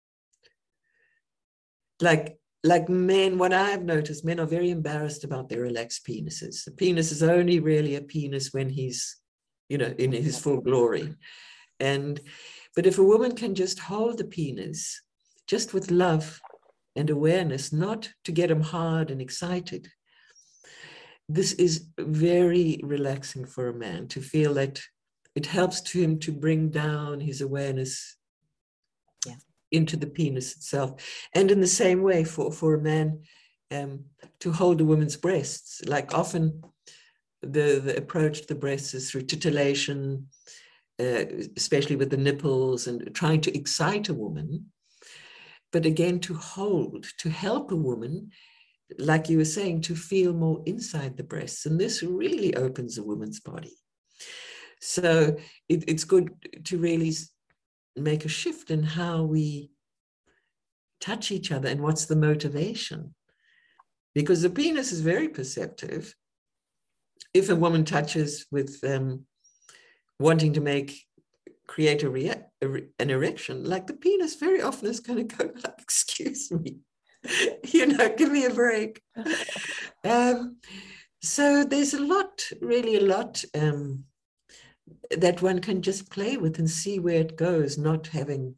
like, like men, what I've noticed, men are very embarrassed about their relaxed penises. The penis is only really a penis when he's, you know, in his full glory. And, but if a woman can just hold the penis, just with love and awareness, not to get him hard and excited, this is very relaxing for a man to feel that it helps to him to bring down his awareness yeah. into the penis itself. And in the same way for, for a man um, to hold a woman's breasts, like often the, the approach to the breasts is through titillation, uh, especially with the nipples and trying to excite a woman, but again, to hold, to help a woman, like you were saying, to feel more inside the breasts. And this really opens a woman's body. So it, it's good to really make a shift in how we touch each other and what's the motivation. Because the penis is very perceptive. If a woman touches with um, wanting to make, create a, rea- a re- an erection, like the penis very often is going to go like, excuse me, you know, give me a break. um, so there's a lot, really a lot um, that one can just play with and see where it goes, not having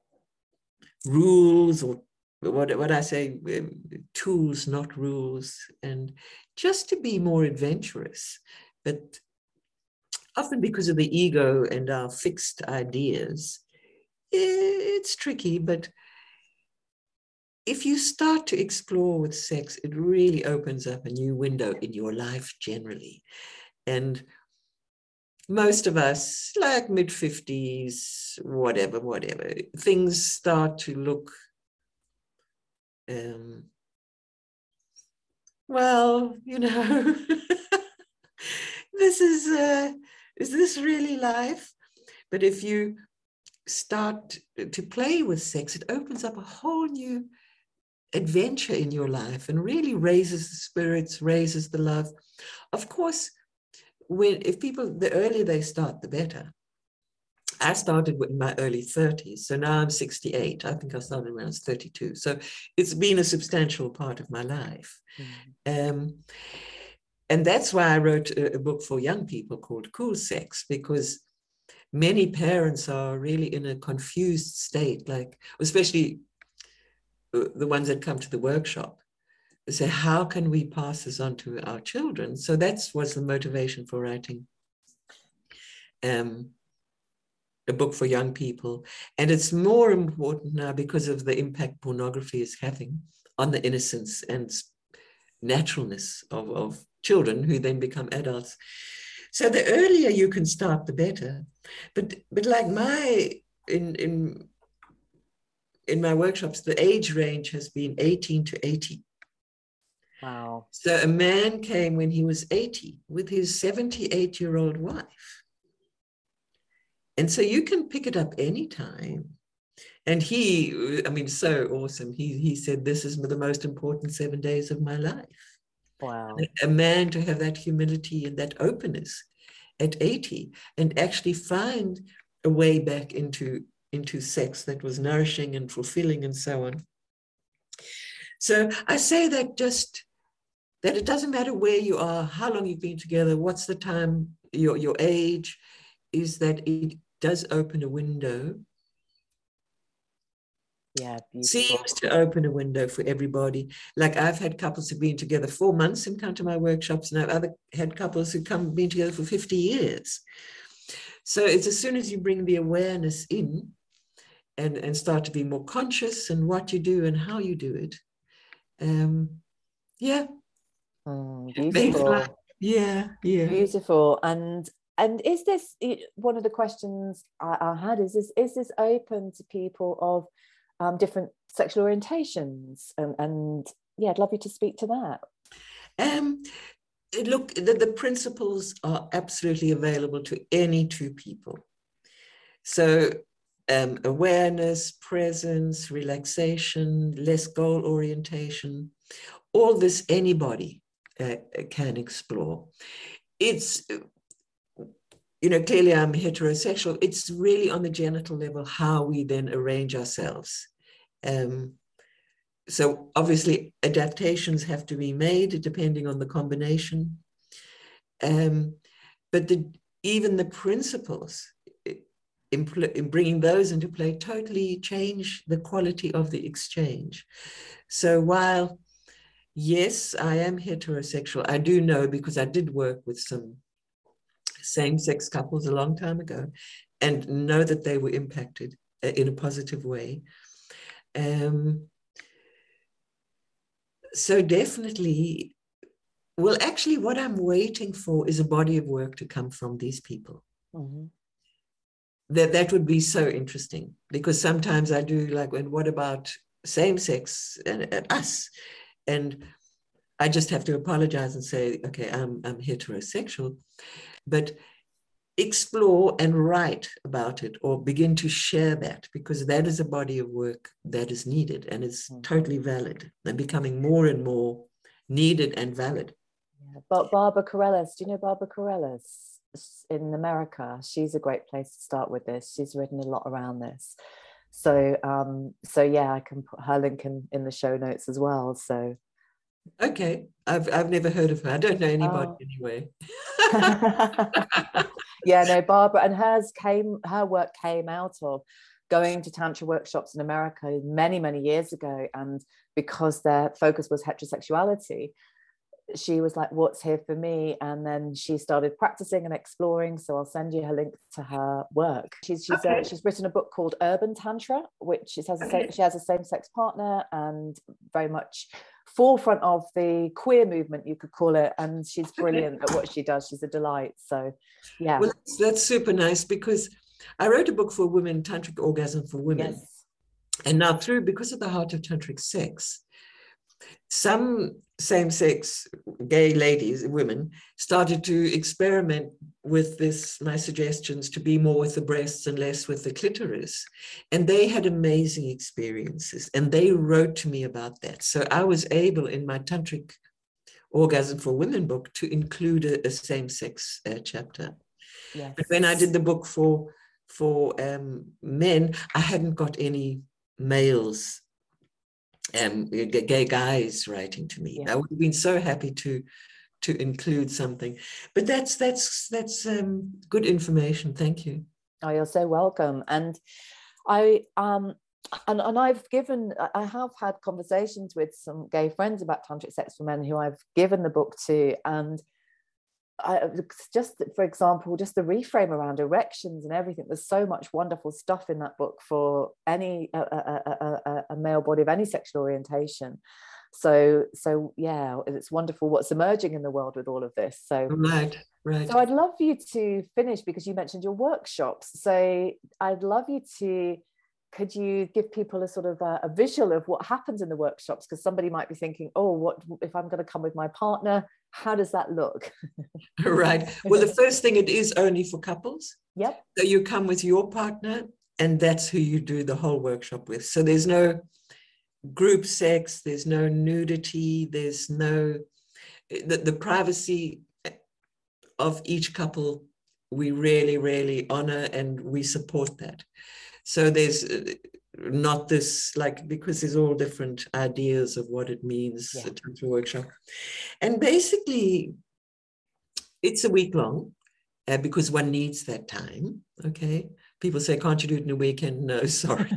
rules or what, what I say, um, tools, not rules, and just to be more adventurous. But often because of the ego and our fixed ideas, it's tricky. But if you start to explore with sex, it really opens up a new window in your life generally. And most of us, like mid fifties, whatever, whatever, things start to look, um, well, you know, this is, uh, is this really life? But if you start to play with sex, it opens up a whole new adventure in your life and really raises the spirits, raises the love. Of course, when if people, the earlier they start, the better. I started in my early thirties, so now I'm sixty-eight. I think I started when I was thirty-two. So it's been a substantial part of my life. Mm. Um, and that's why I wrote a, a book for young people called Cool Sex, because many parents are really in a confused state, like, especially the ones that come to the workshop. They say, how can we pass this on to our children? So that was the motivation for writing um, a book for young people. And it's more important now because of the impact pornography is having on the innocence and naturalness of, of children who then become adults. So the earlier you can start, the better. But but like my, in, in, in my workshops, the age range has been eighteen to eighty. Wow. So a man came when he was eighty with his seventy-eight-year-old wife. And so you can pick it up anytime. And he, I mean, so awesome. He, he said, this is the most important seven days of my life. Wow. A man to have that humility and that openness at eighty and actually find a way back into, into sex that was nourishing and fulfilling and so on. So I say that just, that it doesn't matter where you are, how long you've been together, what's the time, your, your age, is that it does open a window. Yeah, beautiful. Seems to open a window for everybody. Like I've had couples who've been together four months and come to my workshops, and I've other had couples who come been together for fifty years. So it's as soon as you bring the awareness in and, and start to be more conscious in what you do and how you do it. Um, yeah. Mm, beautiful. Yeah, yeah. Beautiful. And and is this one of the questions I, I had? Is this is this open to people of um, different sexual orientations? And, and yeah, I'd love you to speak to that. Um, look, the, the principles are absolutely available to any two people. So um, awareness, presence, relaxation, less goal orientation, all this anybody uh, can explore. It's, you know, clearly I'm heterosexual. It's really on the genital level how we then arrange ourselves. Um, so obviously adaptations have to be made depending on the combination. Um, but the, even the principles in, in bringing those into play totally change the quality of the exchange. So while, yes, I am heterosexual, I do know, because I did work with some same-sex couples a long time ago and know that they were impacted in a positive way. Um, so definitely, well, actually what I'm waiting for is a body of work to come from these people. Mm-hmm. that that would be so interesting, because sometimes I do like, and what about same sex and, and us? And I just have to apologize and say, okay, I'm, I'm heterosexual, but explore and write about it, or begin to share that, because that is a body of work that is needed, and it's mm-hmm. totally valid and becoming more and more needed and valid. Yeah. But Barbara Carrellas, do you know Barbara Carrellas in America? She's a great place to start with this. She's written a lot around this. So, um, so yeah, I can put her link in, in the show notes as well. So, okay, I've I've never heard of her. I don't know anybody oh. anyway. Yeah, no, Barbara, and hers came, her work came out of going to Tantra workshops in America many, many years ago. And because their focus was heterosexuality, she was like, what's here for me? And then she started practicing and exploring. So I'll send you her link to her work. She's she's okay. uh, she's written a book called Urban Tantra, which is, has a okay. she has a same-sex partner, and very much forefront of the queer movement, you could call it. And she's brilliant at what she does. She's a delight. So yeah. Well, that's, that's super nice, because I wrote a book for women, Tantric Orgasm for Women. Yes. And now through, because of the Heart of Tantric Sex, some same-sex gay ladies, women, started to experiment with this, my suggestions, to be more with the breasts and less with the clitoris. And they had amazing experiences, and they wrote to me about that. So I was able, in my Tantric Orgasm for Women book, to include a, a same-sex uh, chapter. Yes. But when I did the book for, for um, men, I hadn't got any males, um, gay guys writing to me. Yeah. I would have been so happy to to include something. But that's that's that's um, good information. Thank you. Oh, you're so welcome. And I um and, and I've given I have had conversations with some gay friends about tantric sex for men who I've given the book to, and I, just for example, just the reframe around erections and everything. There's so much wonderful stuff in that book for any a, a, a, a male body of any sexual orientation. So so yeah, it's wonderful what's emerging in the world with all of this. So right, right. So I'd love you to finish, because you mentioned your workshops. So I'd love you to. Could you give people a sort of a, a visual of what happens in the workshops? Because somebody might be thinking, oh, what if I'm going to come with my partner? How does that look? Right. Well, the first thing, it is only for couples. Yep. So you come with your partner, and that's who you do the whole workshop with. So there's no group sex, there's no nudity, there's no, the, the privacy of each couple, we really, really honor, and we support that. So there's not this, like, because there's all different ideas of what it means, yeah. A Tantra workshop. And basically, it's a week long, uh, because one needs that time, okay? People say, can't you do it in a weekend? No, sorry.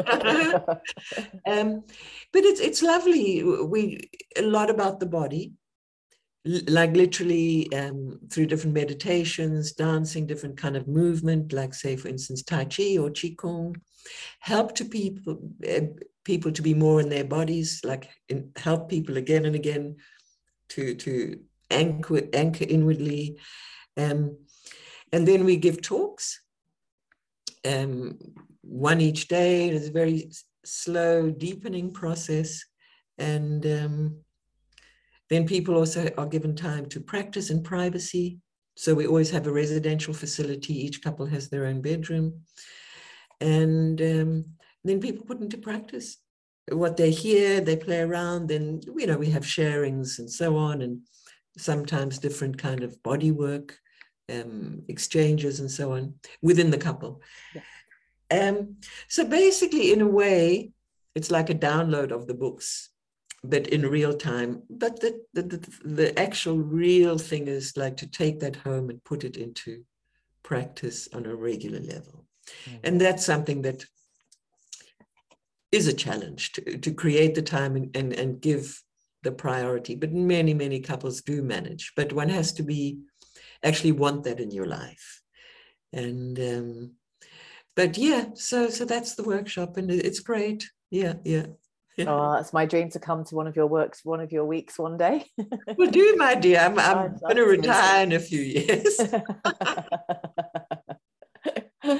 um, but it's it's lovely. We a lot about the body, like literally um, through different meditations, dancing, different kind of movement, like say, for instance, Tai Chi or Qigong, help to people, uh, people to be more in their bodies, like in, help people again and again to, to anchor, anchor inwardly. Um, and then we give talks, um, one each day. It's a very slow, deepening process. And um, then people also are given time to practice in privacy. So we always have a residential facility. Each couple has their own bedroom. And um, then people put into practice what they hear, they play around, then, you know, we have sharings and so on, and sometimes different kind of body work, um, exchanges and so on within the couple. Yeah. Um, so basically, in a way, it's like a download of the books, but in real time. But the, the, the, the actual real thing is like to take that home and put it into practice on a regular level. Mm-hmm. And that's something that is a challenge, to, to create the time and, and, and give the priority. But many, many couples do manage. But one has to be, actually want that in your life. And, um, but yeah, so so that's the workshop, and it's great. Yeah, yeah. Oh, it's my dream to come to one of your works, one of your weeks one day. Well, do, my dear. I'm, I'm going to retire in a few years.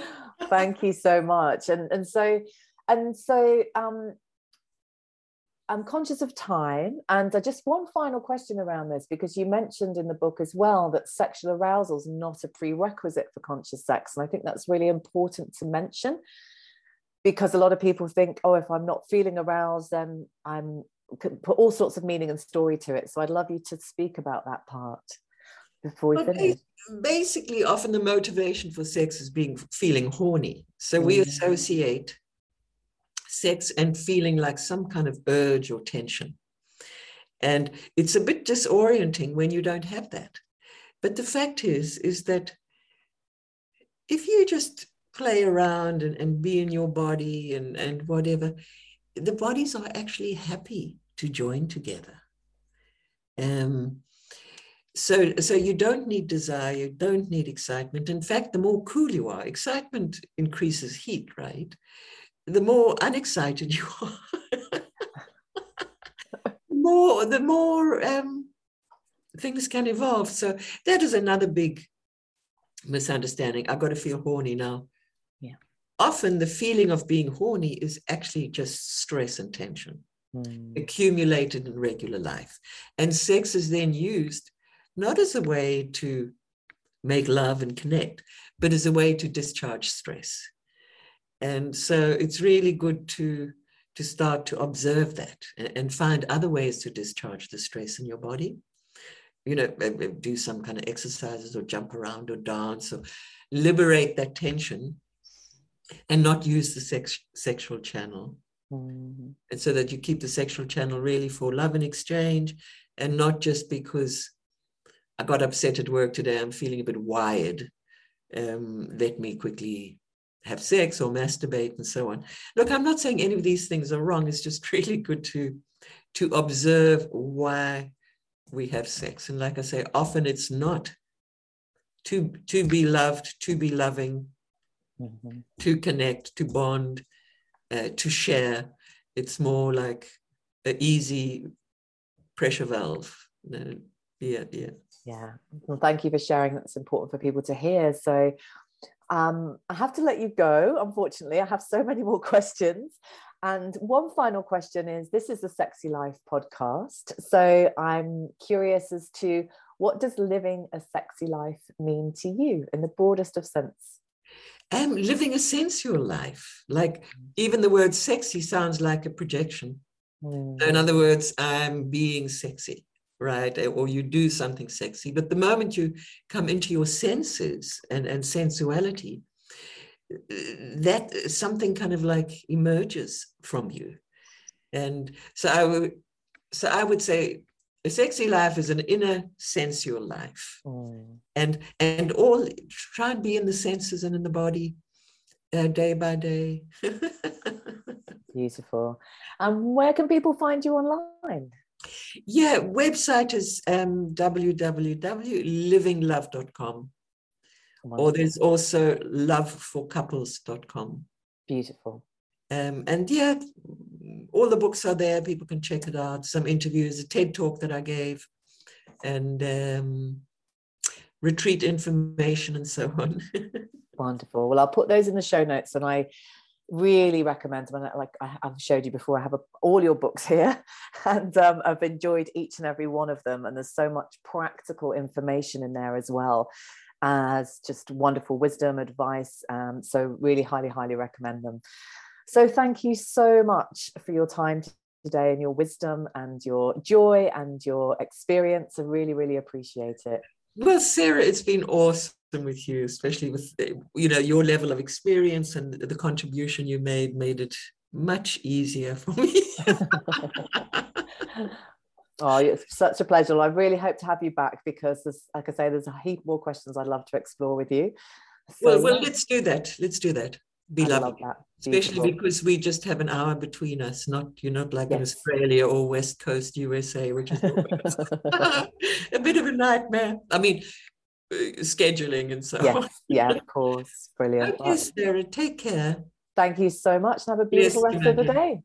Thank you so much. And and so and so um I'm conscious of time, and uh, just one final question around this, because you mentioned in the book as well that sexual arousal is not a prerequisite for conscious sex. And I think that's really important to mention, because a lot of people think, oh, if I'm not feeling aroused, then I'm could put all sorts of meaning and story to it. So I'd love you to speak about that part before we well, finish. Basically, often the motivation for sex is being feeling horny. So mm. we associate sex and feeling like some kind of urge or tension. And it's a bit disorienting when you don't have that. But the fact is, is that if you just play around and, and be in your body and, and whatever, the bodies are actually happy to join together. Um, so, so you don't need desire, you don't need excitement. In fact, the more cool you are, excitement increases heat, right? The more unexcited you are, more, the more um, things can evolve. So that is another big misunderstanding. I've got to feel horny now. Yeah. Often the feeling of being horny is actually just stress and tension mm. accumulated in regular life. And sex is then used not as a way to make love and connect, but as a way to discharge stress. And so it's really good to, to start to observe that and, and find other ways to discharge the stress in your body. You know, do some kind of exercises or jump around or dance or liberate that tension and not use the sex, sexual channel. Mm-hmm. And so that you keep the sexual channel really for love and exchange, and not just because I got upset at work today, I'm feeling a bit wired. Um, let me quickly have sex or masturbate and so on. Look, I'm not saying any of these things are wrong. It's just really good to, to observe why we have sex. And like I say, often it's not to, to be loved, to be loving, mm-hmm. to connect, to bond, uh, to share. It's more like an easy pressure valve. No, yeah, yeah. Yeah. Well, thank you for sharing. That's important for people to hear. So um, I have to let you go. Unfortunately, I have so many more questions. And one final question is, this is the Sexy Life podcast. So I'm curious as to, what does living a sexy life mean to you in the broadest of sense? Um, living a sensual life. Like even the word sexy sounds like a projection. Mm. So in other words, I'm being sexy, right? Or you do something sexy. But the moment you come into your senses and, and sensuality, that something kind of like emerges from you. And so I would, so I would say a sexy life is an inner sensual life. Mm. And, and all, try and be in the senses and in the body uh, day by day. Beautiful. And um, where can people find you online? Yeah, website is um, w w w dot living love dot com. Or there's also love for couples dot com. Beautiful. Um, and yeah, all the books are there. People can check it out. Some interviews, a TED talk that I gave, and um, retreat information and so on. Wonderful. Well, I'll put those in the show notes, and I really recommend them. Like I've showed you before, I have a, all your books here, and um, I've enjoyed each and every one of them. And there's so much practical information in there as well as just wonderful wisdom, advice. Um, so really highly, highly recommend them. So thank you so much for your time today and your wisdom and your joy and your experience. I really, really appreciate it. Well, Sarah, it's been awesome with you, especially with, you know, your level of experience, and the contribution you made made it much easier for me. Oh, it's such a pleasure. I really hope to have you back, because there's, like I say, there's a heap more questions I'd love to explore with you. So, well, well, yeah. let's do that. Let's do that. Be I lovely. love that. Especially Beautiful. because we just have an hour between us. Not you're not like Yes. in Australia or West Coast U S A, which is a bit of a nightmare. I mean, scheduling and so yes. on. Yeah, of course. Brilliant. Okay, Sarah, take care. Thank you so much, and have a beautiful Yes, rest of the day.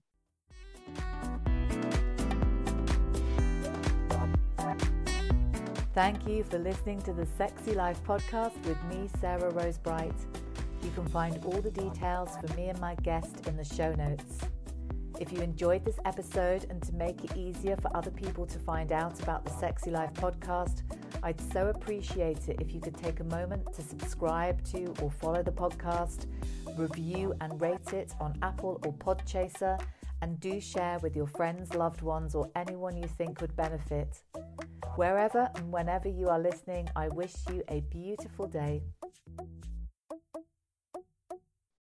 Thank you for listening to the Sexy Life podcast with me, Sarah Rose Bright. You can find all the details for me and my guest in the show notes. If you enjoyed this episode, and to make it easier for other people to find out about the Sexy Life podcast, I'd so appreciate it if you could take a moment to subscribe to or follow the podcast, review and rate it on Apple or Podchaser, and do share with your friends, loved ones, or anyone you think would benefit. Wherever and whenever you are listening, I wish you a beautiful day.